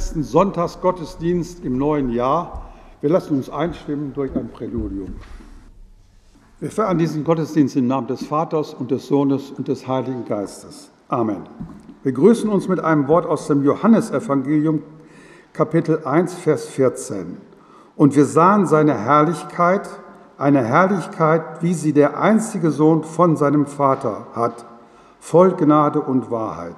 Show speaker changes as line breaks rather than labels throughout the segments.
letzten Sonntagsgottesdienst im neuen Jahr. Wir lassen uns einstimmen durch ein Präludium. Wir feiern diesen Gottesdienst im Namen des Vaters und des Sohnes und des Heiligen Geistes. Amen. Wir grüßen uns mit einem Wort aus dem Johannesevangelium, Kapitel 1, Vers 14. Und wir sahen seine Herrlichkeit, eine Herrlichkeit, wie sie der einzige Sohn von seinem Vater hat, voll Gnade und Wahrheit.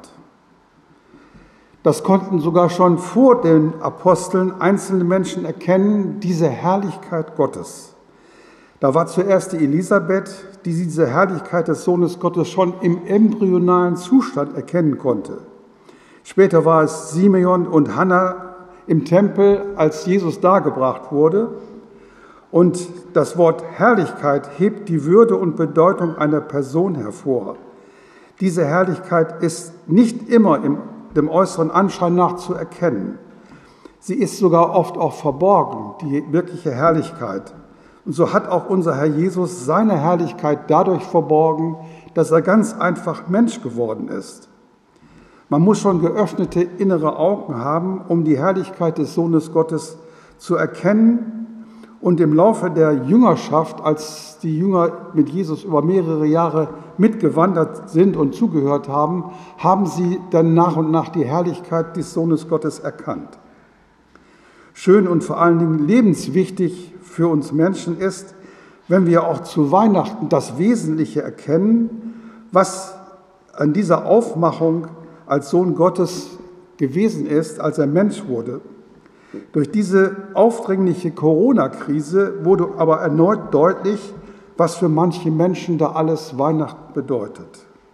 Das konnten sogar schon vor den Aposteln einzelne Menschen erkennen, diese Herrlichkeit Gottes. Da war zuerst die Elisabeth, die diese Herrlichkeit des Sohnes Gottes schon im embryonalen Zustand erkennen konnte. Später war es Simeon und Hannah im Tempel, als Jesus dargebracht wurde. Und das Wort Herrlichkeit hebt die Würde und Bedeutung einer Person hervor. Diese Herrlichkeit ist nicht immer dem äußeren Anschein nach zu erkennen. Sie ist sogar oft auch verborgen, die wirkliche Herrlichkeit. Und so hat auch unser Herr Jesus seine Herrlichkeit dadurch verborgen, dass er ganz einfach Mensch geworden ist. Man muss schon geöffnete innere Augen haben, um die Herrlichkeit des Sohnes Gottes zu erkennen. Und im Laufe der Jüngerschaft, als die Jünger mit Jesus über mehrere Jahre mitgewandert sind und zugehört haben, haben sie dann nach und nach die Herrlichkeit des Sohnes Gottes erkannt. Schön und vor allen Dingen lebenswichtig für uns Menschen ist, wenn wir auch zu Weihnachten das Wesentliche erkennen, was an dieser Aufmachung als Sohn Gottes gewesen ist, als er Mensch wurde. Durch diese aufdringliche Corona-Krise wurde aber erneut deutlich, was für manche Menschen da alles Weihnachten bedeutet.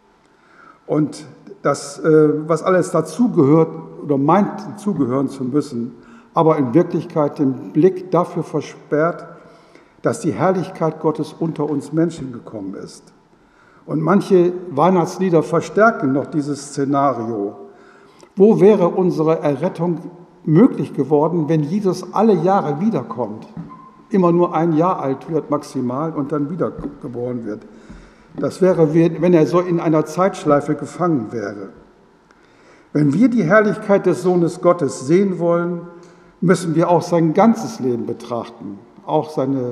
Und das, was alles dazugehört oder meint, zugehören zu müssen, aber in Wirklichkeit den Blick dafür versperrt, dass die Herrlichkeit Gottes unter uns Menschen gekommen ist. Und manche Weihnachtslieder verstärken noch dieses Szenario. Wo wäre unsere Errettung möglich geworden, wenn Jesus alle Jahre wiederkommt, immer nur ein Jahr alt wird maximal und dann wiedergeboren wird? Das wäre, wenn er so in einer Zeitschleife gefangen wäre. Wenn wir die Herrlichkeit des Sohnes Gottes sehen wollen, müssen wir auch sein ganzes Leben betrachten, auch seine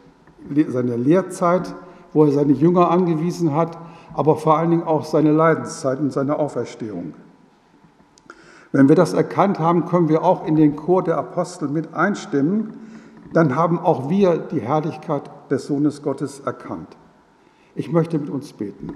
Lehrzeit, wo er seine Jünger angewiesen hat, aber vor allen Dingen auch seine Leidenszeit und seine Auferstehung. Wenn wir das erkannt haben, können wir auch in den Chor der Apostel mit einstimmen. Dann haben auch wir die Herrlichkeit des Sohnes Gottes erkannt. Ich möchte mit uns beten.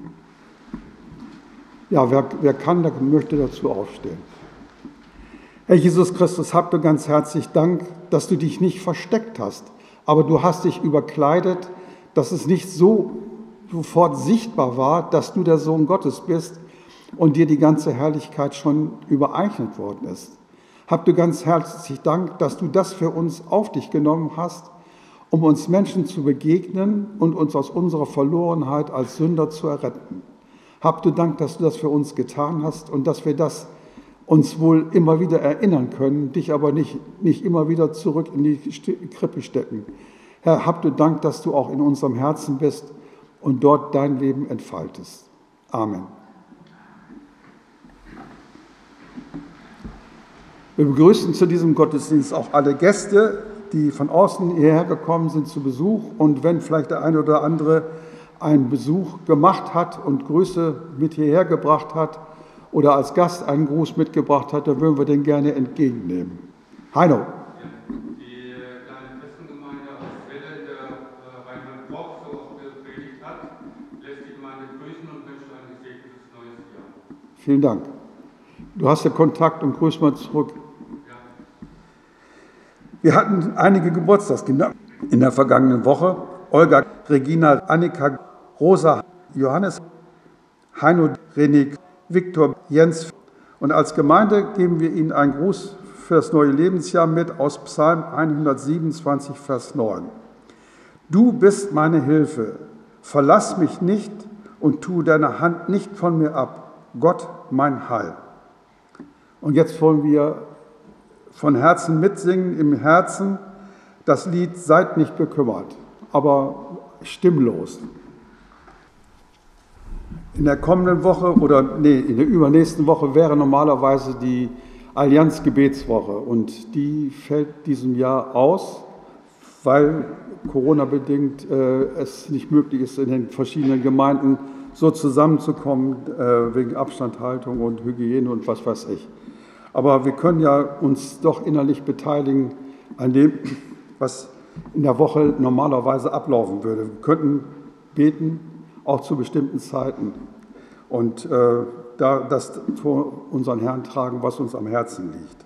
Ja, wer kann, der möchte dazu aufstehen. Herr Jesus Christus, hab du ganz herzlich Dank, dass du dich nicht versteckt hast, aber du hast dich überkleidet, dass es nicht so sofort sichtbar war, dass du der Sohn Gottes bist, und dir die ganze Herrlichkeit schon übereignet worden ist. Hab du ganz herzlich Dank, dass du das für uns auf dich genommen hast, um uns Menschen zu begegnen und uns aus unserer Verlorenheit als Sünder zu erretten. Hab du Dank, dass du das für uns getan hast und dass wir das uns wohl immer wieder erinnern können, dich aber nicht immer wieder zurück in die Krippe stecken. Herr, hab du Dank, dass du auch in unserem Herzen bist und dort dein Leben entfaltest. Amen. Wir begrüßen zu diesem Gottesdienst auch alle Gäste, die von außen hierher gekommen sind zu Besuch. Und wenn vielleicht der eine oder andere einen Besuch gemacht hat und Grüße mit hierher gebracht hat oder als Gast einen Gruß mitgebracht hat, dann würden wir den gerne entgegennehmen. Heino.
Die kleine Christengemeinde aus Welle, der Reinhard Koch so auch gepredigt hat, lässt die Gemeinde grüßen und wünscht ein gesegnetes neues Jahr.
Vielen Dank. Du hast ja Kontakt und grüß mal zurück. Wir hatten einige Geburtstagskinder in der vergangenen Woche. Olga, Regina, Annika, Rosa, Johannes, Heino, René, Viktor, Jens. Und als Gemeinde geben wir Ihnen einen Gruß für das neue Lebensjahr mit aus Psalm 127, Vers 9. Du bist meine Hilfe, verlass mich nicht und tu deine Hand nicht von mir ab, Gott mein Heil. Und jetzt wollen wir von Herzen mitsingen, im Herzen das Lied Seid nicht bekümmert, aber stimmlos. In der kommenden Woche in der übernächsten Woche wäre normalerweise die Allianz-Gebetswoche und die fällt diesem Jahr aus, weil Corona-bedingt es nicht möglich ist, in den verschiedenen Gemeinden so zusammenzukommen, wegen Abstandhaltung und Hygiene und was weiß ich. Aber wir können ja uns doch innerlich beteiligen an dem, was in der Woche normalerweise ablaufen würde. Wir könnten beten, auch zu bestimmten Zeiten und da das vor unseren Herrn tragen, was uns am Herzen liegt.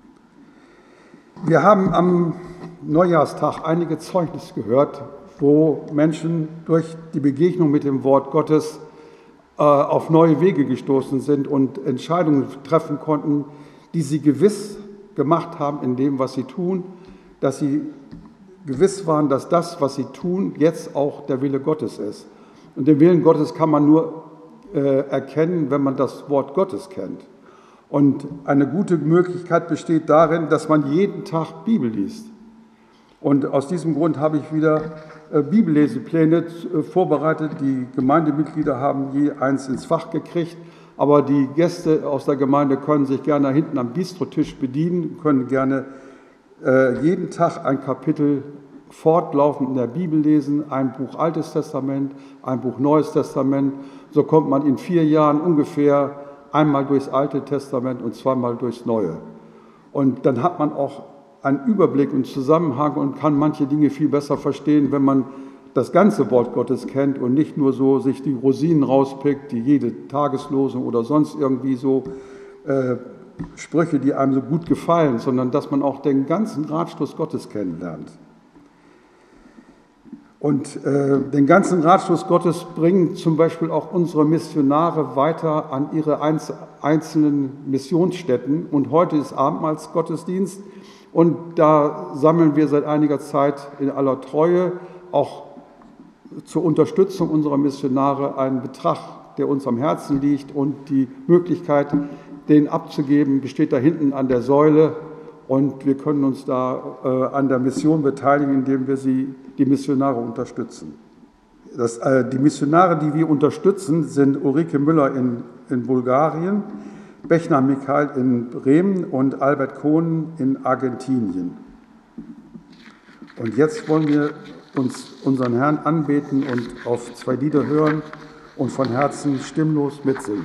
Wir haben am Neujahrstag einige Zeugnisse gehört, wo Menschen durch die Begegnung mit dem Wort Gottes auf neue Wege gestoßen sind und Entscheidungen treffen konnten, die sie gewiss gemacht haben in dem, was sie tun, dass sie gewiss waren, dass das, was sie tun, jetzt auch der Wille Gottes ist. Und den Willen Gottes kann man nur erkennen, wenn man das Wort Gottes kennt. Und eine gute Möglichkeit besteht darin, dass man jeden Tag Bibel liest. Und aus diesem Grund habe ich wieder Bibellesepläne vorbereitet. Die Gemeindemitglieder haben je eins ins Fach gekriegt, aber die Gäste aus der Gemeinde können sich gerne hinten am Bistrotisch bedienen, können gerne jeden Tag ein Kapitel fortlaufend in der Bibel lesen, ein Buch Altes Testament, ein Buch Neues Testament. So kommt man in 4 Jahren ungefähr einmal durchs Alte Testament und zweimal durchs Neue. Und dann hat man auch einen Überblick und Zusammenhang und kann manche Dinge viel besser verstehen, wenn man das ganze Wort Gottes kennt und nicht nur so sich die Rosinen rauspickt, die jede Tageslosung oder sonst irgendwie so Sprüche, die einem so gut gefallen, sondern dass man auch den ganzen Ratschluss Gottes kennenlernt. Und den ganzen Ratschluss Gottes bringen zum Beispiel auch unsere Missionare weiter an ihre einzelnen Missionsstätten. Und heute ist Abendmahlsgottesdienst und da sammeln wir seit einiger Zeit in aller Treue auch zur Unterstützung unserer Missionare einen Betrag, der uns am Herzen liegt, und die Möglichkeit, den abzugeben, besteht da hinten an der Säule. Und wir können uns da an der Mission beteiligen, indem wir die Missionare unterstützen. Die Missionare, die wir unterstützen, sind Ulrike Müller in Bulgarien, Bechner Michael in Bremen und Albert Kohn in Argentinien. Und jetzt wollen wir uns unseren Herrn anbeten und auf 2 Lieder hören und von Herzen stimmlos mitsingen.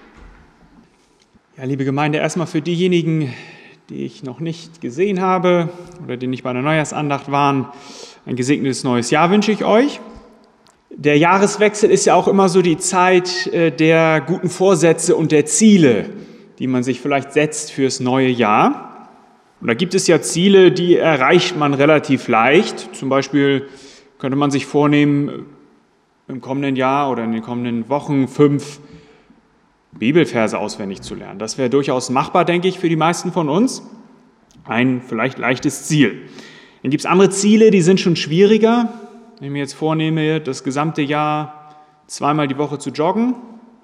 Ja, liebe Gemeinde, erstmal für diejenigen, die ich noch nicht gesehen habe oder die nicht bei der Neujahrsandacht waren, ein gesegnetes neues Jahr wünsche ich euch. Der Jahreswechsel ist ja auch immer so die Zeit der guten Vorsätze und der Ziele, die man sich vielleicht setzt fürs neue Jahr. Und da gibt es ja Ziele, die erreicht man relativ leicht. Zum Beispiel könnte man sich vornehmen, im kommenden Jahr oder in den kommenden Wochen 5 Bibelverse auswendig zu lernen. Das wäre durchaus machbar, denke ich, für die meisten von uns. Ein vielleicht leichtes Ziel. Dann gibt es andere Ziele, die sind schon schwieriger. Wenn ich mir jetzt vornehme, das gesamte Jahr 2-mal die Woche zu joggen,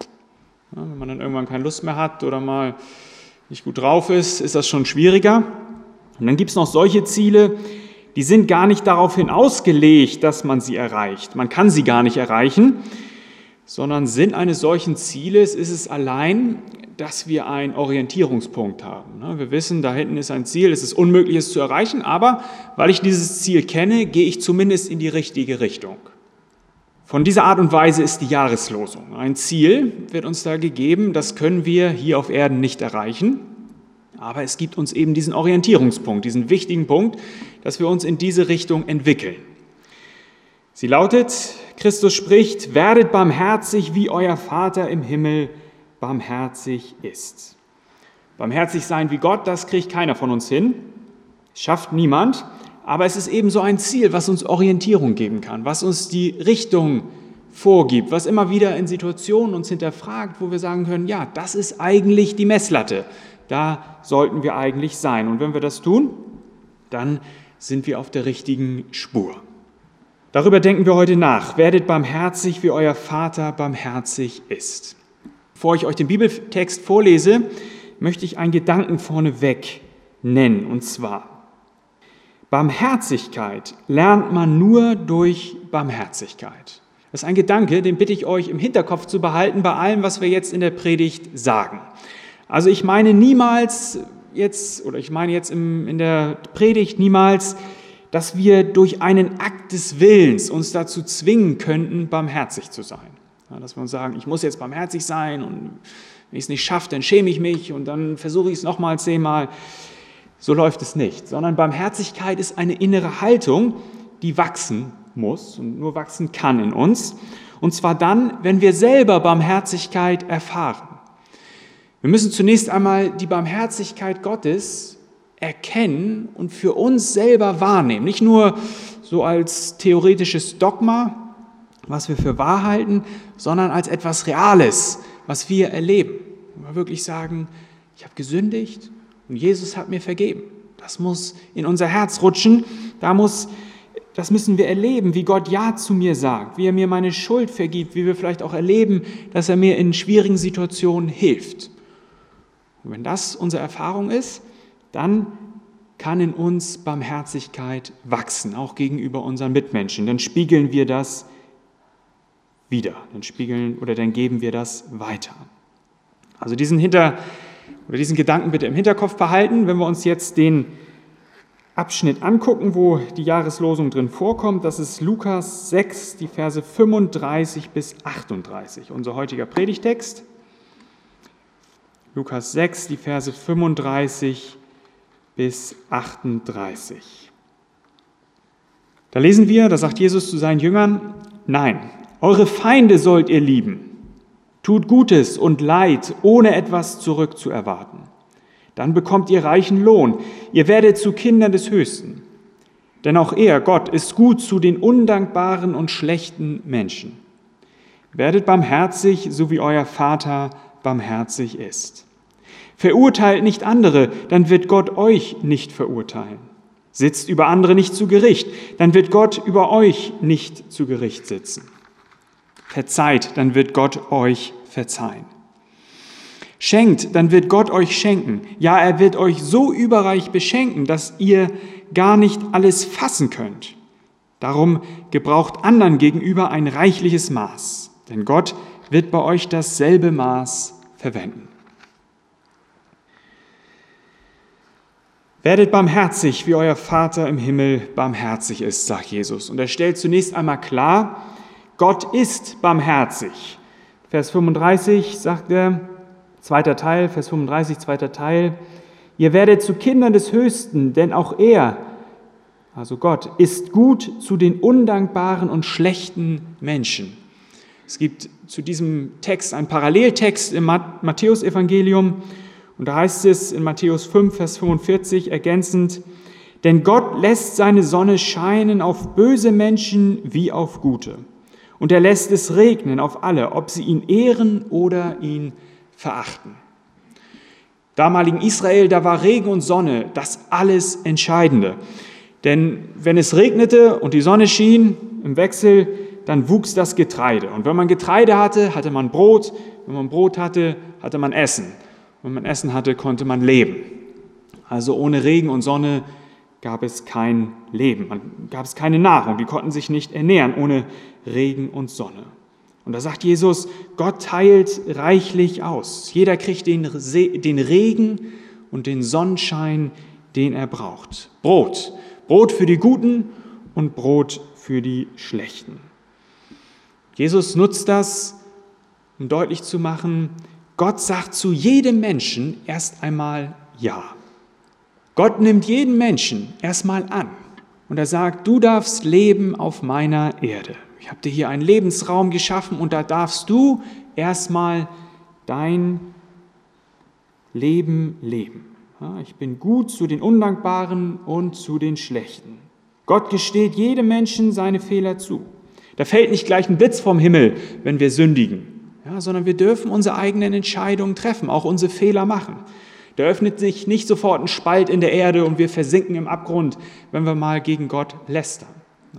ja, wenn man dann irgendwann keine Lust mehr hat oder mal nicht gut drauf ist das schon schwieriger. Und dann gibt es noch solche Ziele, die sind gar nicht daraufhin ausgelegt, dass man sie erreicht. Man kann sie gar nicht erreichen, sondern Sinn eines solchen Zieles ist es allein, dass wir einen Orientierungspunkt haben. Wir wissen, da hinten ist ein Ziel, es ist unmöglich, es zu erreichen, aber weil ich dieses Ziel kenne, gehe ich zumindest in die richtige Richtung. Von dieser Art und Weise ist die Jahreslosung. Ein Ziel wird uns da gegeben, das können wir hier auf Erden nicht erreichen, aber es gibt uns eben diesen Orientierungspunkt, diesen wichtigen Punkt, dass wir uns in diese Richtung entwickeln. Sie lautet, Christus spricht, werdet barmherzig, wie euer Vater im Himmel barmherzig ist. Barmherzig sein wie Gott, das kriegt keiner von uns hin, schafft niemand, aber es ist eben so ein Ziel, was uns Orientierung geben kann, was uns die Richtung vorgibt, was immer wieder in Situationen uns hinterfragt, wo wir sagen können, ja, das ist eigentlich die Messlatte, da sollten wir eigentlich sein. Und wenn wir das tun, dann sind wir auf der richtigen Spur. Darüber denken wir heute nach. Werdet barmherzig, wie euer Vater barmherzig ist. Bevor ich euch den Bibeltext vorlese, möchte ich einen Gedanken vorneweg nennen, und zwar: Barmherzigkeit lernt man nur durch Barmherzigkeit. Das ist ein Gedanke, den bitte ich euch im Hinterkopf zu behalten bei allem, was wir jetzt in der Predigt sagen. Also ich meine niemals jetzt, oder ich meine jetzt in der Predigt niemals, dass wir durch einen Akt des Willens uns dazu zwingen könnten, barmherzig zu sein. Ja, dass wir uns sagen, ich muss jetzt barmherzig sein und wenn ich es nicht schaffe, dann schäme ich mich und dann versuche ich es nochmal 10-mal. So läuft es nicht, sondern Barmherzigkeit ist eine innere Haltung, die wachsen muss und nur wachsen kann in uns. Und zwar dann, wenn wir selber Barmherzigkeit erfahren. Wir müssen zunächst einmal die Barmherzigkeit Gottes erkennen und für uns selber wahrnehmen. Nicht nur so als theoretisches Dogma, was wir für wahr halten, sondern als etwas Reales, was wir erleben. Wo wir wirklich sagen, ich habe gesündigt und Jesus hat mir vergeben. Das muss in unser Herz rutschen. Das müssen wir erleben, wie Gott Ja zu mir sagt, wie er mir meine Schuld vergibt, wie wir vielleicht auch erleben, dass er mir in schwierigen Situationen hilft. Und wenn das unsere Erfahrung ist, dann kann in uns Barmherzigkeit wachsen, auch gegenüber unseren Mitmenschen. Dann spiegeln wir das wieder, dann geben wir das weiter. Also diesen Gedanken bitte im Hinterkopf behalten, wenn wir uns jetzt den Abschnitt angucken, wo die Jahreslosung drin vorkommt. Das ist Lukas 6, die Verse 35 bis 38, unser heutiger Predigtext. Lukas 6, die Verse 35 bis 38. Da lesen wir, da sagt Jesus zu seinen Jüngern, nein, eure Feinde sollt ihr lieben. Tut Gutes und Leid, ohne etwas zurückzuerwarten. Dann bekommt ihr reichen Lohn. Ihr werdet zu Kindern des Höchsten. Denn auch er, Gott, ist gut zu den undankbaren und schlechten Menschen. Werdet barmherzig, so wie euer Vater barmherzig ist. Verurteilt nicht andere, dann wird Gott euch nicht verurteilen. Sitzt über andere nicht zu Gericht, dann wird Gott über euch nicht zu Gericht sitzen. Verzeiht, dann wird Gott euch verzeihen. Schenkt, dann wird Gott euch schenken. Ja, er wird euch so überreich beschenken, dass ihr gar nicht alles fassen könnt. Darum gebraucht anderen gegenüber ein reichliches Maß, denn Gott wird bei euch dasselbe Maß verwenden. Werdet barmherzig, wie euer Vater im Himmel barmherzig ist, sagt Jesus. Und er stellt zunächst einmal klar, Gott ist barmherzig. Vers 35 sagt er, zweiter Teil, Vers 35, zweiter Teil, ihr werdet zu Kindern des Höchsten, denn auch er, also Gott, ist gut zu den undankbaren und schlechten Menschen. Es gibt zu diesem Text einen Paralleltext im Matthäusevangelium und da heißt es in Matthäus 5, Vers 45 ergänzend, denn Gott lässt seine Sonne scheinen auf böse Menschen wie auf gute. Und er lässt es regnen auf alle, ob sie ihn ehren oder ihn verachten. Damaligen Israel, da war Regen und Sonne das alles Entscheidende. Denn wenn es regnete und die Sonne schien im Wechsel, dann wuchs das Getreide. Und wenn man Getreide hatte, hatte man Brot. Wenn man Brot hatte, hatte man Essen. Wenn man Essen hatte, konnte man leben. Also ohne Regen und Sonne gab es kein Leben, gab es keine Nahrung. Die konnten sich nicht ernähren ohne Regen und Sonne. Und da sagt Jesus, Gott teilt reichlich aus. Jeder kriegt den Regen und den Sonnenschein, den er braucht. Brot für die Guten und Brot für die Schlechten. Jesus nutzt das, um deutlich zu machen, Gott sagt zu jedem Menschen erst einmal Ja. Gott nimmt jeden Menschen erstmal an und er sagt, du darfst leben auf meiner Erde. Ich habe dir hier einen Lebensraum geschaffen und da darfst du erstmal dein Leben leben. Ja, ich bin gut zu den Undankbaren und zu den Schlechten. Gott gesteht jedem Menschen seine Fehler zu. Da fällt nicht gleich ein Blitz vom Himmel, wenn wir sündigen, ja, sondern wir dürfen unsere eigenen Entscheidungen treffen, auch unsere Fehler machen. Da öffnet sich nicht sofort ein Spalt in der Erde und wir versinken im Abgrund, wenn wir mal gegen Gott lästern.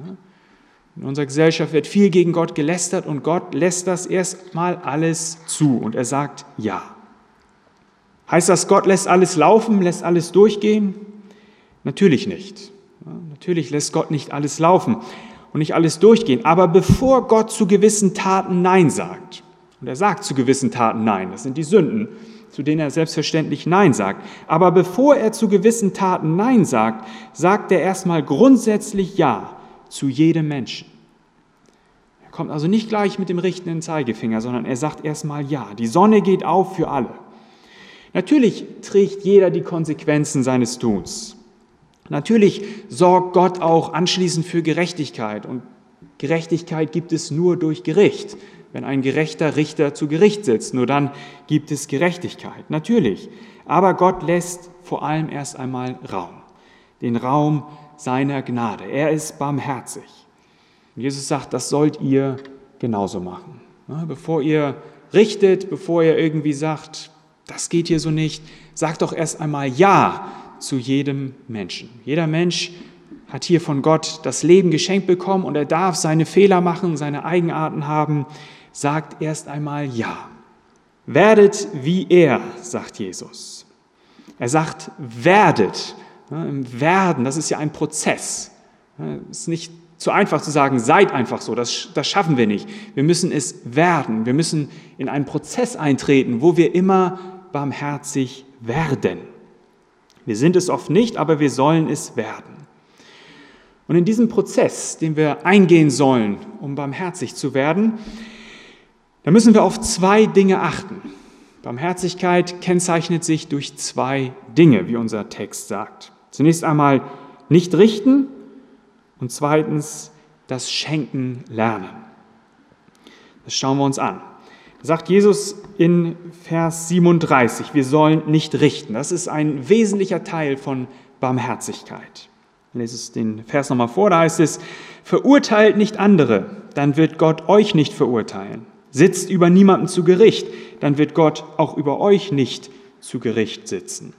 In unserer Gesellschaft wird viel gegen Gott gelästert und Gott lässt das erstmal alles zu und er sagt Ja. Heißt das, Gott lässt alles laufen, lässt alles durchgehen? Natürlich nicht. Natürlich lässt Gott nicht alles laufen und nicht alles durchgehen. Aber bevor Gott zu gewissen Taten Nein sagt, und er sagt zu gewissen Taten Nein, das sind die Sünden, zu denen er selbstverständlich Nein sagt. Aber bevor er zu gewissen Taten Nein sagt, sagt er erstmal grundsätzlich Ja zu jedem Menschen. Er kommt also nicht gleich mit dem richtenden Zeigefinger, sondern er sagt erstmal Ja. Die Sonne geht auf für alle. Natürlich trägt jeder die Konsequenzen seines Tuns. Natürlich sorgt Gott auch anschließend für Gerechtigkeit. Und Gerechtigkeit gibt es nur durch Gericht. Wenn ein gerechter Richter zu Gericht sitzt, nur dann gibt es Gerechtigkeit. Natürlich. Aber Gott lässt vor allem erst einmal Raum. Den Raum seiner Gnade. Er ist barmherzig. Und Jesus sagt, das sollt ihr genauso machen. Bevor ihr richtet, bevor ihr irgendwie sagt, das geht hier so nicht, sagt doch erst einmal Ja zu jedem Menschen. Jeder Mensch hat hier von Gott das Leben geschenkt bekommen und er darf seine Fehler machen, seine Eigenarten haben. Sagt erst einmal Ja. Werdet wie er, sagt Jesus. Er sagt, werdet. Im Werden, das ist ja ein Prozess. Es ist nicht zu einfach zu sagen, seid einfach so, das schaffen wir nicht. Wir müssen es werden. Wir müssen in einen Prozess eintreten, wo wir immer barmherzig werden. Wir sind es oft nicht, aber wir sollen es werden. Und in diesem Prozess, den wir eingehen sollen, um barmherzig zu werden, da müssen wir auf zwei Dinge achten. Barmherzigkeit kennzeichnet sich durch zwei Dinge, wie unser Text sagt. Zunächst einmal nicht richten und zweitens das Schenken lernen. Das schauen wir uns an. Da sagt Jesus in Vers 37, wir sollen nicht richten. Das ist ein wesentlicher Teil von Barmherzigkeit. Ich lese den Vers nochmal vor, da heißt es, verurteilt nicht andere, dann wird Gott euch nicht verurteilen. Sitzt über niemanden zu Gericht, dann wird Gott auch über euch nicht zu Gericht sitzen.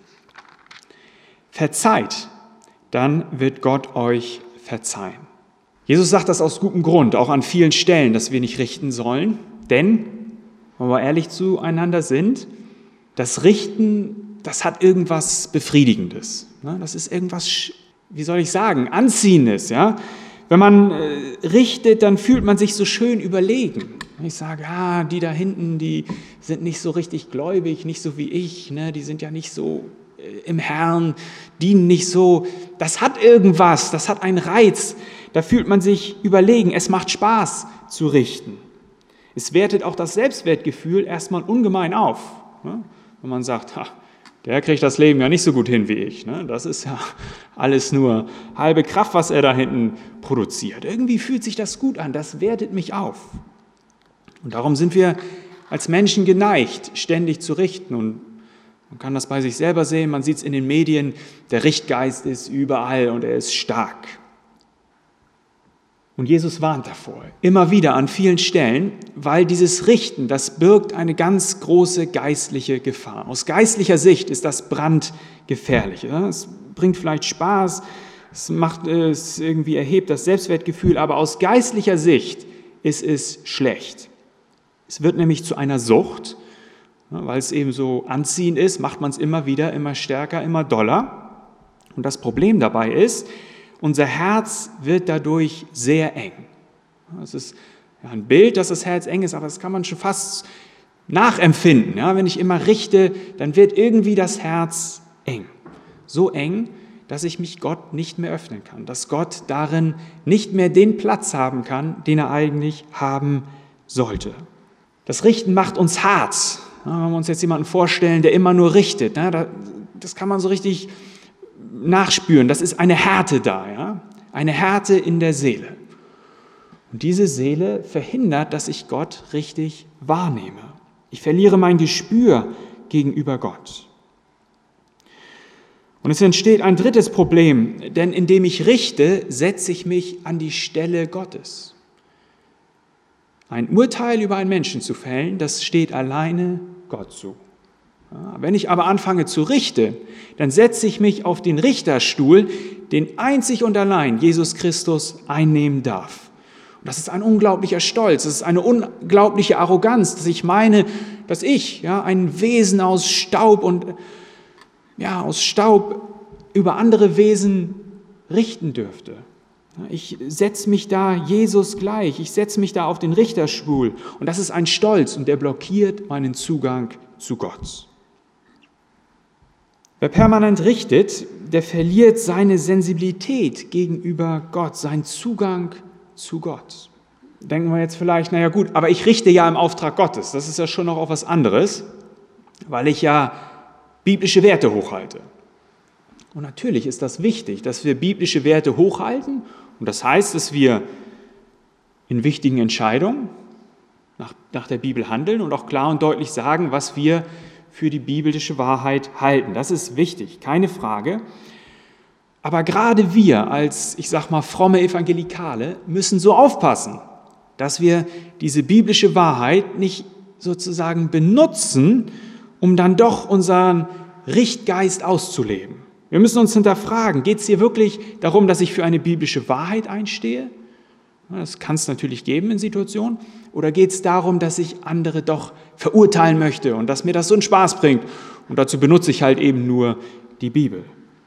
Verzeiht, dann wird Gott euch verzeihen. Jesus sagt das aus gutem Grund, auch an vielen Stellen, dass wir nicht richten sollen, denn, wenn wir ehrlich zueinander sind, das Richten, das hat irgendwas Befriedigendes. Das ist irgendwas, wie soll ich sagen, Anziehendes. Ja? Wenn man richtet, dann fühlt man sich so schön überlegen. Ich sage, die da hinten, die sind nicht so richtig gläubig, nicht so wie ich, ne? Die sind ja nicht so im Herrn, dienen nicht so. Das hat irgendwas, das hat einen Reiz. Da fühlt man sich überlegen. Es macht Spaß zu richten. Es wertet auch das Selbstwertgefühl erstmal ungemein auf. Ne? Wenn man sagt, der kriegt das Leben ja nicht so gut hin wie ich. Ne? Das ist ja alles nur halbe Kraft, was er da hinten produziert. Irgendwie fühlt sich das gut an, das wertet mich auf. Und darum sind wir als Menschen geneigt, ständig zu richten. Und man kann das bei sich selber sehen, man sieht es in den Medien, der Richtgeist ist überall und er ist stark. Und Jesus warnt davor, immer wieder an vielen Stellen, weil dieses Richten, das birgt eine ganz große geistliche Gefahr. Aus geistlicher Sicht ist das brandgefährlich. Es bringt vielleicht Spaß, es irgendwie erhebt das Selbstwertgefühl, aber aus geistlicher Sicht ist es schlecht. Es wird nämlich zu einer Sucht, weil es eben so anziehend ist, macht man es immer wieder, immer stärker, immer doller. Und das Problem dabei ist, unser Herz wird dadurch sehr eng. Es ist ein Bild, dass das Herz eng ist, aber das kann man schon fast nachempfinden. Ja, wenn ich immer richte, dann wird irgendwie das Herz eng. So eng, dass ich mich Gott nicht mehr öffnen kann, dass Gott darin nicht mehr den Platz haben kann, den er eigentlich haben sollte. Das Richten macht uns hart. Wenn wir uns jetzt jemanden vorstellen, der immer nur richtet, das kann man so richtig nachspüren. Das ist eine Härte da, ja? Eine Härte in der Seele. Und diese Seele verhindert, dass ich Gott richtig wahrnehme. Ich verliere mein Gespür gegenüber Gott. Und es entsteht ein drittes Problem, denn indem ich richte, setze ich mich an die Stelle Gottes. Ein Urteil über einen Menschen zu fällen, das steht alleine Gott zu. Wenn ich aber anfange zu richten, dann setze ich mich auf den Richterstuhl, den einzig und allein Jesus Christus einnehmen darf. Und das ist ein unglaublicher Stolz, das ist eine unglaubliche Arroganz, dass ich meine, dass ich, ein Wesen aus Staub aus Staub über andere Wesen richten dürfte. Ich setze mich da Jesus gleich, ich setze mich da auf den Richterstuhl und das ist ein Stolz und der blockiert meinen Zugang zu Gott. Wer permanent richtet, der verliert seine Sensibilität gegenüber Gott, seinen Zugang zu Gott. Denken wir jetzt vielleicht, naja gut, aber ich richte ja im Auftrag Gottes. Das ist ja schon noch auch was anderes, weil ich ja biblische Werte hochhalte. Und natürlich ist das wichtig, dass wir biblische Werte hochhalten. Und das heißt, dass wir in wichtigen Entscheidungen nach der Bibel handeln und auch klar und deutlich sagen, was wir für die biblische Wahrheit halten. Das ist wichtig, keine Frage. Aber gerade wir als, ich sag mal, fromme Evangelikale müssen so aufpassen, dass wir diese biblische Wahrheit nicht sozusagen benutzen, um dann doch unseren Richtgeist auszuleben. Wir müssen uns hinterfragen, geht es hier wirklich darum, dass ich für eine biblische Wahrheit einstehe? Das kann es natürlich geben in Situationen. Oder geht es darum, dass ich andere doch verurteilen möchte und dass mir das so einen Spaß bringt? Und dazu benutze ich halt eben nur die Bibel.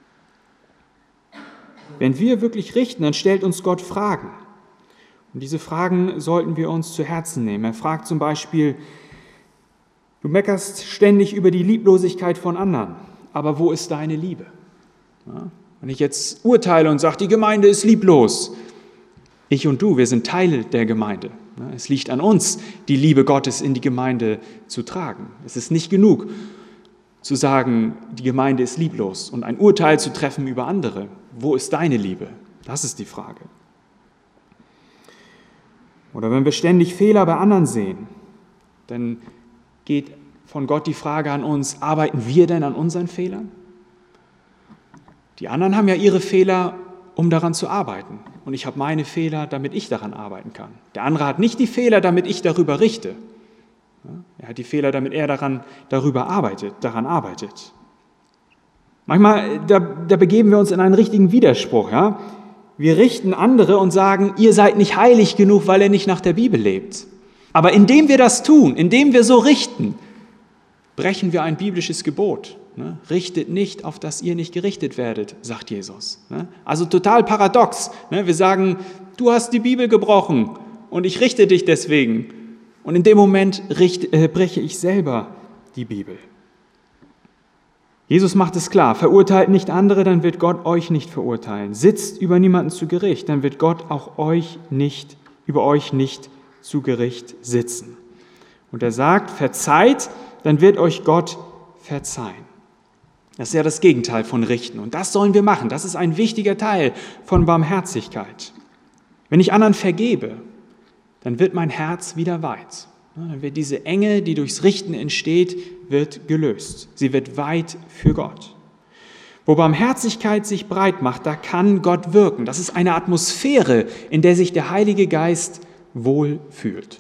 Wenn wir wirklich richten, dann stellt uns Gott Fragen. Und diese Fragen sollten wir uns zu Herzen nehmen. Er fragt zum Beispiel, du meckerst ständig über die Lieblosigkeit von anderen, aber wo ist deine Liebe? Ja, wenn ich jetzt urteile und sage, die Gemeinde ist lieblos, ich und du, wir sind Teil der Gemeinde. Es liegt an uns, die Liebe Gottes in die Gemeinde zu tragen. Es ist nicht genug, zu sagen, die Gemeinde ist lieblos und ein Urteil zu treffen über andere. Wo ist deine Liebe? Das ist die Frage. Oder wenn wir ständig Fehler bei anderen sehen, dann geht von Gott die Frage an uns, arbeiten wir denn an unseren Fehlern? Die anderen haben ja ihre Fehler, um daran zu arbeiten. Und ich habe meine Fehler, damit ich daran arbeiten kann. Der andere hat nicht die Fehler, damit ich darüber richte. Er hat die Fehler, damit er daran arbeitet. Manchmal, da begeben wir uns in einen richtigen Widerspruch. Ja? Wir richten andere und sagen, ihr seid nicht heilig genug, weil ihr nicht nach der Bibel lebt. Aber indem wir das tun, indem wir so richten, brechen wir ein biblisches Gebot. Ne? Richtet nicht, auf das ihr nicht gerichtet werdet, sagt Jesus. Ne? Also total paradox. Ne? Wir sagen, du hast die Bibel gebrochen und ich richte dich deswegen. Und in dem Moment breche ich selber die Bibel. Jesus macht es klar, verurteilt nicht andere, dann wird Gott euch nicht verurteilen. Sitzt über niemanden zu Gericht, dann wird Gott auch über euch nicht zu Gericht sitzen. Und er sagt, verzeiht, dann wird euch Gott verzeihen. Das ist ja das Gegenteil von Richten. Und das sollen wir machen. Das ist ein wichtiger Teil von Barmherzigkeit. Wenn ich anderen vergebe, dann wird mein Herz wieder weit. Dann wird diese Enge, die durchs Richten entsteht, wird gelöst. Sie wird weit für Gott. Wo Barmherzigkeit sich breit macht, da kann Gott wirken. Das ist eine Atmosphäre, in der sich der Heilige Geist wohl fühlt.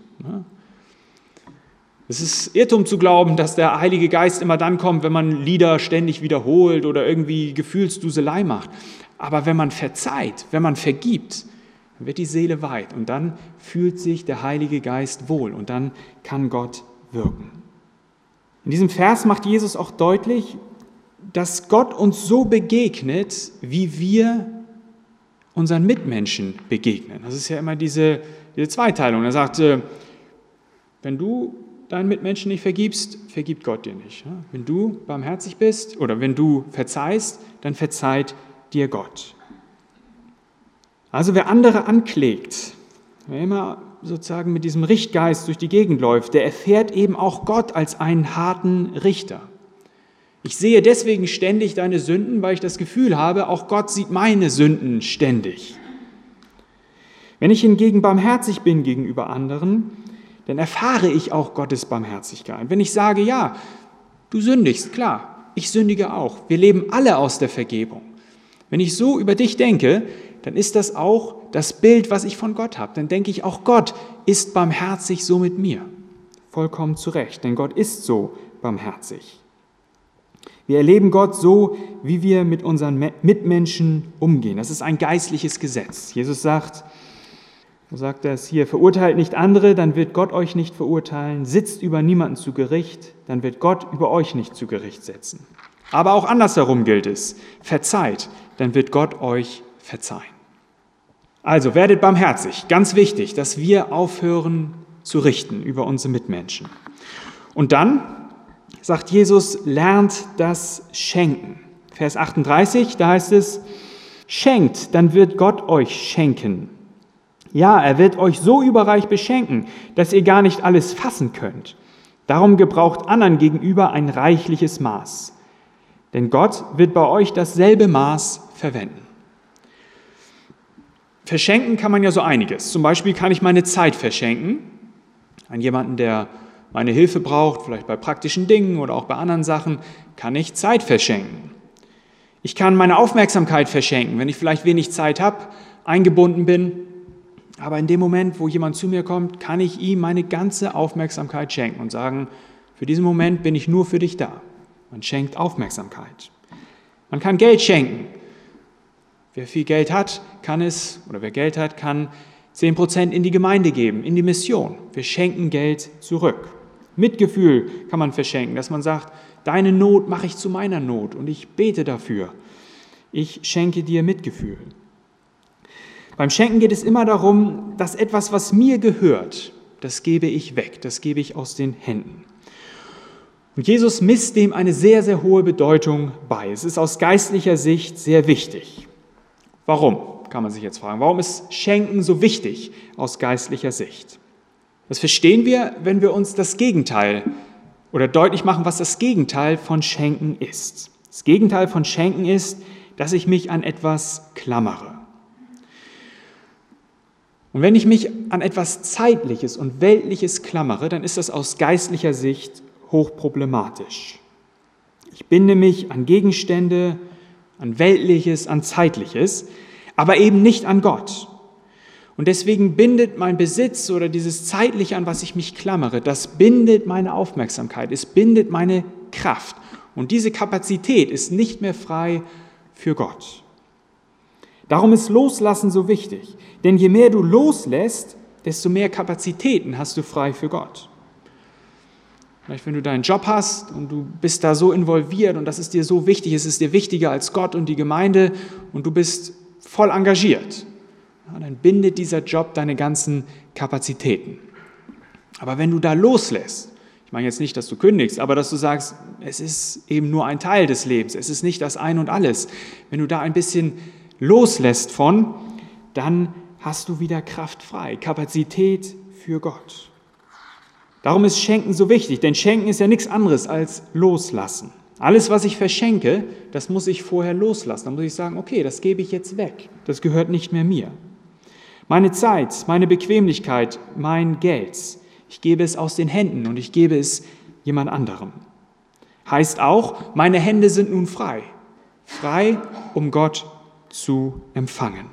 Es ist Irrtum zu glauben, dass der Heilige Geist immer dann kommt, wenn man Lieder ständig wiederholt oder irgendwie Gefühlsduselei macht. Aber wenn man verzeiht, wenn man vergibt, dann wird die Seele weit und dann fühlt sich der Heilige Geist wohl und dann kann Gott wirken. In diesem Vers macht Jesus auch deutlich, dass Gott uns so begegnet, wie wir unseren Mitmenschen begegnen. Das ist ja immer diese Zweiteilung. Er sagt, wenn du deinen Mitmenschen nicht vergibst, vergibt Gott dir nicht. Wenn du barmherzig bist oder wenn du verzeihst, dann verzeiht dir Gott. Also wer andere anklägt, wer immer sozusagen mit diesem Richtgeist durch die Gegend läuft, der erfährt eben auch Gott als einen harten Richter. Ich sehe deswegen ständig deine Sünden, weil ich das Gefühl habe, auch Gott sieht meine Sünden ständig. Wenn ich hingegen barmherzig bin gegenüber anderen, dann erfahre ich auch Gottes Barmherzigkeit. Wenn ich sage, ja, du sündigst, klar, ich sündige auch. Wir leben alle aus der Vergebung. Wenn ich so über dich denke, dann ist das auch das Bild, was ich von Gott habe. Dann denke ich, auch Gott ist barmherzig so mit mir. Vollkommen zu Recht, denn Gott ist so barmherzig. Wir erleben Gott so, wie wir mit unseren Mitmenschen umgehen. Das ist ein geistliches Gesetz. Jesus sagt, so sagt er es hier, verurteilt nicht andere, dann wird Gott euch nicht verurteilen. Sitzt über niemanden zu Gericht, dann wird Gott über euch nicht zu Gericht setzen. Aber auch andersherum gilt es, verzeiht, dann wird Gott euch verzeihen. Also werdet barmherzig, ganz wichtig, dass wir aufhören zu richten über unsere Mitmenschen. Und dann sagt Jesus, lernt das Schenken. Vers 38, da heißt es, schenkt, dann wird Gott euch schenken. Ja, er wird euch so überreich beschenken, dass ihr gar nicht alles fassen könnt. Darum gebraucht anderen gegenüber ein reichliches Maß. Denn Gott wird bei euch dasselbe Maß verwenden. Verschenken kann man ja so einiges. Zum Beispiel kann ich meine Zeit verschenken an jemanden, der meine Hilfe braucht, vielleicht bei praktischen Dingen oder auch bei anderen Sachen, kann ich Zeit verschenken. Ich kann meine Aufmerksamkeit verschenken, wenn ich vielleicht wenig Zeit habe, eingebunden bin. Aber in dem Moment, wo jemand zu mir kommt, kann ich ihm meine ganze Aufmerksamkeit schenken und sagen, für diesen Moment bin ich nur für dich da. Man schenkt Aufmerksamkeit. Man kann Geld schenken. Wer viel Geld hat, kann 10% in die Gemeinde geben, in die Mission. Wir schenken Geld zurück. Mitgefühl kann man verschenken, dass man sagt, deine Not mache ich zu meiner Not und ich bete dafür. Ich schenke dir Mitgefühl. Beim Schenken geht es immer darum, dass etwas, was mir gehört, das gebe ich weg, das gebe ich aus den Händen. Und Jesus misst dem eine sehr, sehr hohe Bedeutung bei. Es ist aus geistlicher Sicht sehr wichtig. Warum, kann man sich jetzt fragen. Warum ist Schenken so wichtig aus geistlicher Sicht? Das verstehen wir, wenn wir uns das Gegenteil oder deutlich machen, was das Gegenteil von Schenken ist. Das Gegenteil von Schenken ist, dass ich mich an etwas klammere. Und wenn ich mich an etwas Zeitliches und Weltliches klammere, dann ist das aus geistlicher Sicht hochproblematisch. Ich binde mich an Gegenstände, an Weltliches, an Zeitliches, aber eben nicht an Gott. Und deswegen bindet mein Besitz oder dieses Zeitliche, an was ich mich klammere, das bindet meine Aufmerksamkeit, es bindet meine Kraft. Und diese Kapazität ist nicht mehr frei für Gott. Darum ist Loslassen so wichtig. Denn je mehr du loslässt, desto mehr Kapazitäten hast du frei für Gott. Vielleicht wenn du deinen Job hast und du bist da so involviert und das ist dir so wichtig, es ist dir wichtiger als Gott und die Gemeinde und du bist voll engagiert, ja, dann bindet dieser Job deine ganzen Kapazitäten. Aber wenn du da loslässt, ich meine jetzt nicht, dass du kündigst, aber dass du sagst, es ist eben nur ein Teil des Lebens, es ist nicht das Ein und Alles. Wenn du da ein bisschen loslässt von, dann hast du wieder Kraft frei, Kapazität für Gott. Darum ist Schenken so wichtig, denn Schenken ist ja nichts anderes als Loslassen. Alles, was ich verschenke, das muss ich vorher loslassen. Dann muss ich sagen, okay, das gebe ich jetzt weg. Das gehört nicht mehr mir. Meine Zeit, meine Bequemlichkeit, mein Geld, ich gebe es aus den Händen und ich gebe es jemand anderem. Heißt auch, meine Hände sind nun frei. Frei, um Gott zu empfangen.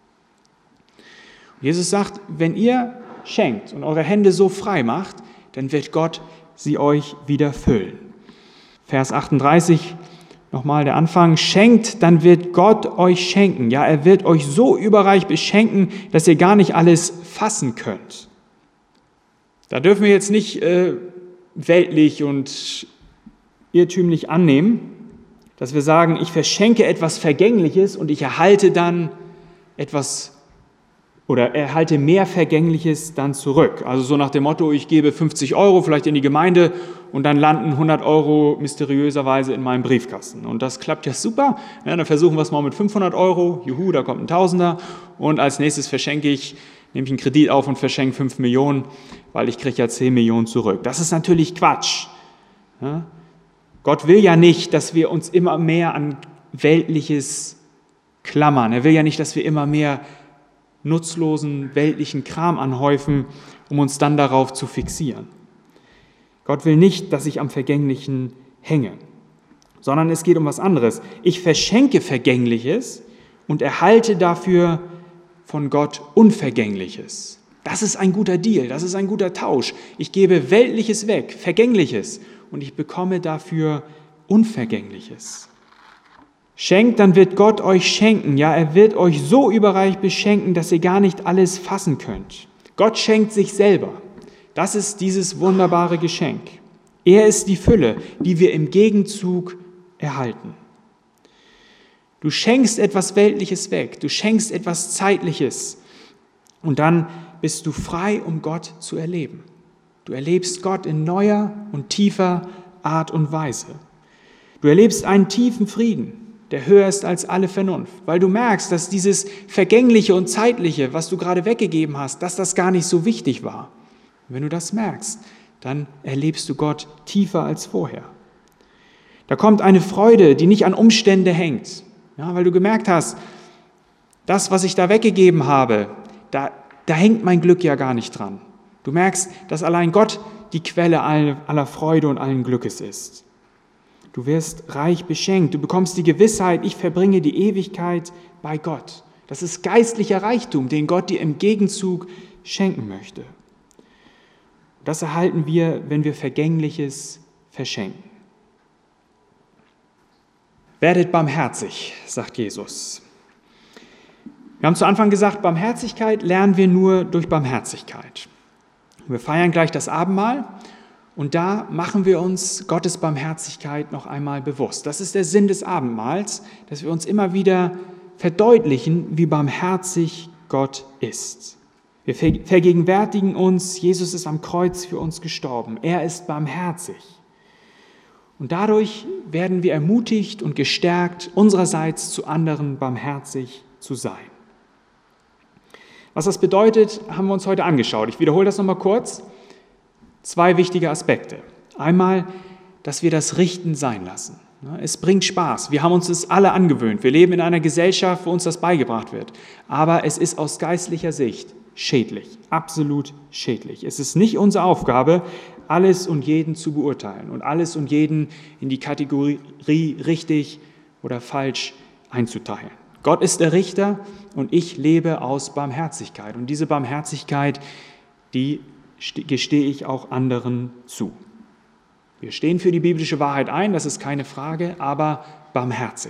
Jesus sagt, wenn ihr schenkt und eure Hände so frei macht, dann wird Gott sie euch wieder füllen. Vers 38, nochmal der Anfang. Schenkt, dann wird Gott euch schenken. Ja, er wird euch so überreich beschenken, dass ihr gar nicht alles fassen könnt. Da dürfen wir jetzt nicht weltlich und irrtümlich annehmen, dass wir sagen, ich verschenke etwas Vergängliches und ich erhalte dann etwas oder erhalte mehr Vergängliches dann zurück. Also so nach dem Motto, ich gebe 50 € vielleicht in die Gemeinde und dann landen 100 € mysteriöserweise in meinem Briefkasten. Und das klappt ja super. Ja, dann versuchen wir es mal mit 500 €. Juhu, da kommt ein Tausender. Und als nächstes nehme ich einen Kredit auf und verschenke 5 Millionen, weil ich kriege ja 10 Millionen zurück. Das ist natürlich Quatsch. Ja? Gott will ja nicht, dass wir uns immer mehr an Weltliches klammern. Er will ja nicht, dass wir immer mehr nutzlosen, weltlichen Kram anhäufen, um uns dann darauf zu fixieren. Gott will nicht, dass ich am Vergänglichen hänge, sondern es geht um was anderes. Ich verschenke Vergängliches und erhalte dafür von Gott Unvergängliches. Das ist ein guter Deal, das ist ein guter Tausch. Ich gebe Weltliches weg, Vergängliches, und ich bekomme dafür Unvergängliches. Schenkt, dann wird Gott euch schenken. Ja, er wird euch so überreich beschenken, dass ihr gar nicht alles fassen könnt. Gott schenkt sich selber. Das ist dieses wunderbare Geschenk. Er ist die Fülle, die wir im Gegenzug erhalten. Du schenkst etwas Weltliches weg, du schenkst etwas Zeitliches und dann bist du frei, um Gott zu erleben. Du erlebst Gott in neuer und tiefer Art und Weise. Du erlebst einen tiefen Frieden, der höher ist als alle Vernunft, weil du merkst, dass dieses Vergängliche und Zeitliche, was du gerade weggegeben hast, dass das gar nicht so wichtig war. Und wenn du das merkst, dann erlebst du Gott tiefer als vorher. Da kommt eine Freude, die nicht an Umstände hängt, ja, weil du gemerkt hast, das, was ich da weggegeben habe, da hängt mein Glück ja gar nicht dran. Du merkst, dass allein Gott die Quelle aller Freude und allen Glückes ist. Du wirst reich beschenkt, du bekommst die Gewissheit, ich verbringe die Ewigkeit bei Gott. Das ist geistlicher Reichtum, den Gott dir im Gegenzug schenken möchte. Das erhalten wir, wenn wir Vergängliches verschenken. Werdet barmherzig, sagt Jesus. Wir haben zu Anfang gesagt, Barmherzigkeit lernen wir nur durch Barmherzigkeit. Wir feiern gleich das Abendmahl und da machen wir uns Gottes Barmherzigkeit noch einmal bewusst. Das ist der Sinn des Abendmahls, dass wir uns immer wieder verdeutlichen, wie barmherzig Gott ist. Wir vergegenwärtigen uns, Jesus ist am Kreuz für uns gestorben. Er ist barmherzig. Und dadurch werden wir ermutigt und gestärkt, unsererseits zu anderen barmherzig zu sein. Was das bedeutet, haben wir uns heute angeschaut. Ich wiederhole das nochmal kurz. 2 wichtige Aspekte. Einmal, dass wir das Richten sein lassen. Es bringt Spaß. Wir haben uns das alle angewöhnt. Wir leben in einer Gesellschaft, wo uns das beigebracht wird. Aber es ist aus geistlicher Sicht schädlich, absolut schädlich. Es ist nicht unsere Aufgabe, alles und jeden zu beurteilen und alles und jeden in die Kategorie richtig oder falsch einzuteilen. Gott ist der Richter und ich lebe aus Barmherzigkeit. Und diese Barmherzigkeit, die gestehe ich auch anderen zu. Wir stehen für die biblische Wahrheit ein, das ist keine Frage, aber barmherzig.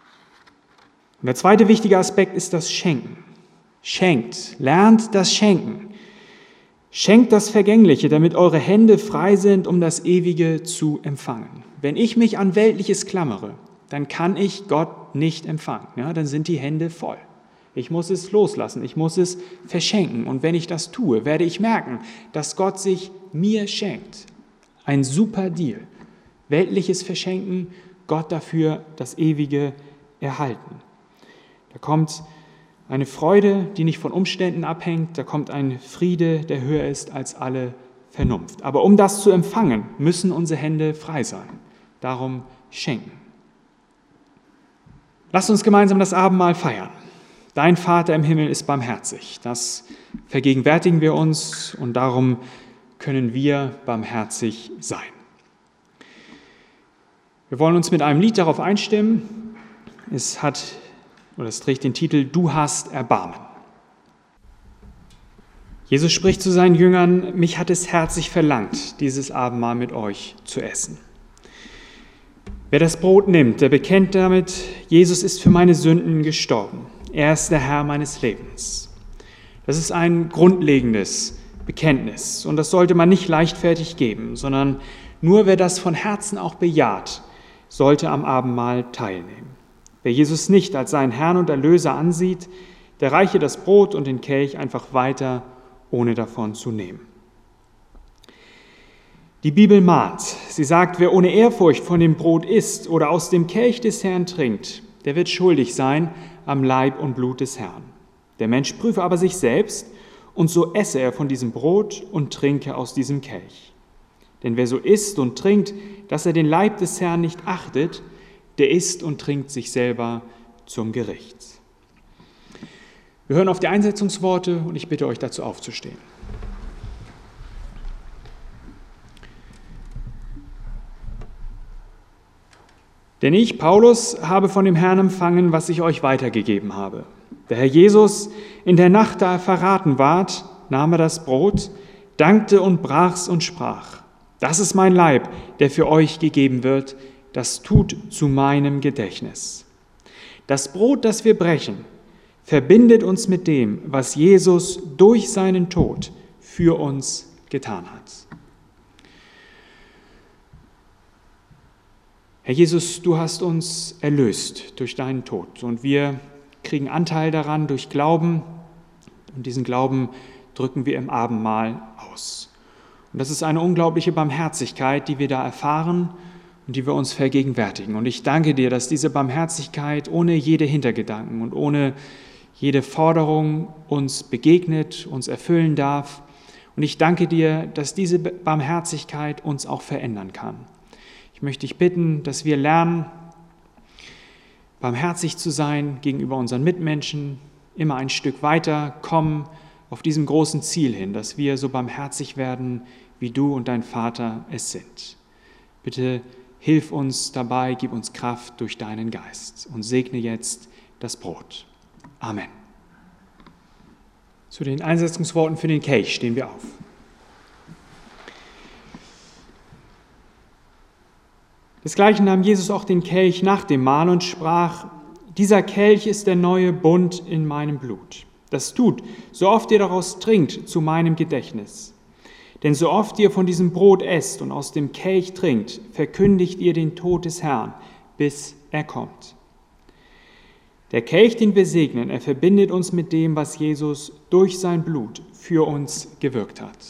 Und der zweite wichtige Aspekt ist das Schenken. Schenkt, lernt das Schenken. Schenkt das Vergängliche, damit eure Hände frei sind, um das Ewige zu empfangen. Wenn ich mich an Weltliches klammere, dann kann ich Gott nicht empfangen. Ja, dann sind die Hände voll. Ich muss es loslassen, ich muss es verschenken. Und wenn ich das tue, werde ich merken, dass Gott sich mir schenkt. Ein super Deal. Weltliches verschenken, Gott dafür das Ewige erhalten. Da kommt eine Freude, die nicht von Umständen abhängt. Da kommt ein Friede, der höher ist als alle Vernunft. Aber um das zu empfangen, müssen unsere Hände frei sein. Darum schenken. Lasst uns gemeinsam das Abendmahl feiern. Dein Vater im Himmel ist barmherzig. Das vergegenwärtigen wir uns und darum können wir barmherzig sein. Wir wollen uns mit einem Lied darauf einstimmen. Es trägt den Titel Du hast Erbarmen. Jesus spricht zu seinen Jüngern, mich hat es herzlich verlangt, dieses Abendmahl mit euch zu essen. Wer das Brot nimmt, der bekennt damit, Jesus ist für meine Sünden gestorben. Er ist der Herr meines Lebens. Das ist ein grundlegendes Bekenntnis und das sollte man nicht leichtfertig geben, sondern nur wer das von Herzen auch bejaht, sollte am Abendmahl teilnehmen. Wer Jesus nicht als seinen Herrn und Erlöser ansieht, der reiche das Brot und den Kelch einfach weiter, ohne davon zu nehmen. Die Bibel mahnt. Sie sagt, wer ohne Ehrfurcht von dem Brot isst oder aus dem Kelch des Herrn trinkt, der wird schuldig sein am Leib und Blut des Herrn. Der Mensch prüfe aber sich selbst, und so esse er von diesem Brot und trinke aus diesem Kelch. Denn wer so isst und trinkt, dass er den Leib des Herrn nicht achtet, der isst und trinkt sich selber zum Gericht. Wir hören auf die Einsetzungsworte und ich bitte euch dazu aufzustehen. Denn ich, Paulus, habe von dem Herrn empfangen, was ich euch weitergegeben habe. Der Herr Jesus in der Nacht, da er verraten ward, nahm er das Brot, dankte und brach's und sprach, das ist mein Leib, der für euch gegeben wird, das tut zu meinem Gedächtnis. Das Brot, das wir brechen, verbindet uns mit dem, was Jesus durch seinen Tod für uns getan hat. Herr Jesus, du hast uns erlöst durch deinen Tod und wir kriegen Anteil daran durch Glauben und diesen Glauben drücken wir im Abendmahl aus. Und das ist eine unglaubliche Barmherzigkeit, die wir da erfahren und die wir uns vergegenwärtigen. Und ich danke dir, dass diese Barmherzigkeit ohne jede Hintergedanken und ohne jede Forderung uns begegnet, uns erfüllen darf. Und ich danke dir, dass diese Barmherzigkeit uns auch verändern kann. Ich möchte dich bitten, dass wir lernen, barmherzig zu sein gegenüber unseren Mitmenschen, immer ein Stück weiter kommen auf diesem großen Ziel hin, dass wir so barmherzig werden, wie du und dein Vater es sind. Bitte hilf uns dabei, gib uns Kraft durch deinen Geist und segne jetzt das Brot. Amen. Zu den Einsetzungsworten für den Kelch stehen wir auf. Desgleichen nahm Jesus auch den Kelch nach dem Mahl und sprach: Dieser Kelch ist der neue Bund in meinem Blut. Das tut, so oft ihr daraus trinkt, zu meinem Gedächtnis. Denn so oft ihr von diesem Brot esst und aus dem Kelch trinkt, verkündigt ihr den Tod des Herrn, bis er kommt. Der Kelch, den wir segnen, er verbindet uns mit dem, was Jesus durch sein Blut für uns gewirkt hat.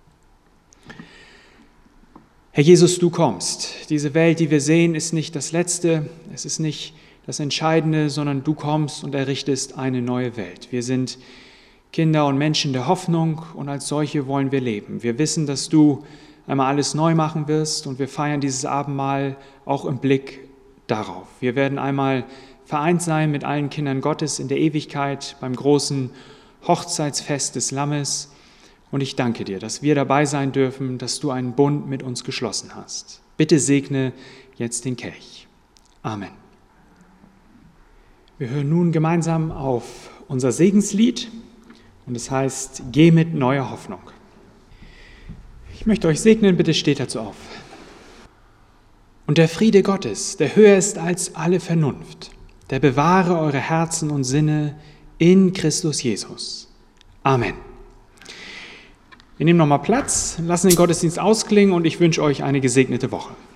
Herr Jesus, du kommst. Diese Welt, die wir sehen, ist nicht das Letzte, es ist nicht das Entscheidende, sondern du kommst und errichtest eine neue Welt. Wir sind Kinder und Menschen der Hoffnung und als solche wollen wir leben. Wir wissen, dass du einmal alles neu machen wirst und wir feiern dieses Abendmahl auch im Blick darauf. Wir werden einmal vereint sein mit allen Kindern Gottes in der Ewigkeit beim großen Hochzeitsfest des Lammes. Und ich danke dir, dass wir dabei sein dürfen, dass du einen Bund mit uns geschlossen hast. Bitte segne jetzt den Kelch. Amen. Wir hören nun gemeinsam auf unser Segenslied und es heißt: Geh mit neuer Hoffnung. Ich möchte euch segnen, bitte steht dazu auf. Und der Friede Gottes, der höher ist als alle Vernunft, der bewahre eure Herzen und Sinne in Christus Jesus. Amen. Wir nehmen nochmal Platz, lassen den Gottesdienst ausklingen und ich wünsche euch eine gesegnete Woche.